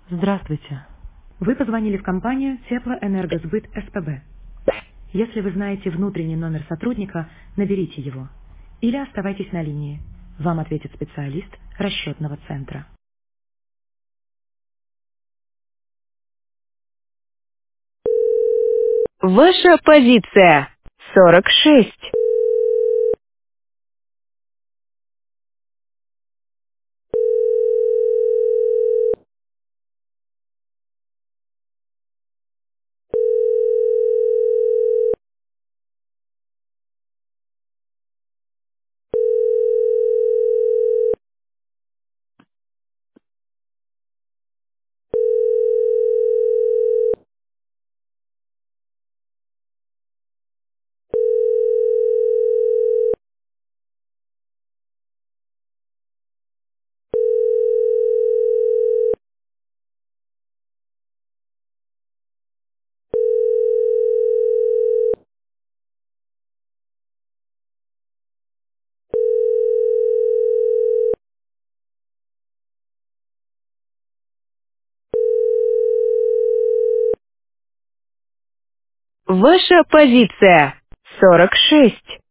Здравствуйте. Вы позвонили в компанию Теплоэнергосбыт СПБ. Если вы знаете внутренний номер сотрудника, наберите его. Или оставайтесь на линии. Вам ответит специалист расчетного центра. Ваша позиция 46. Ваша позиция 46.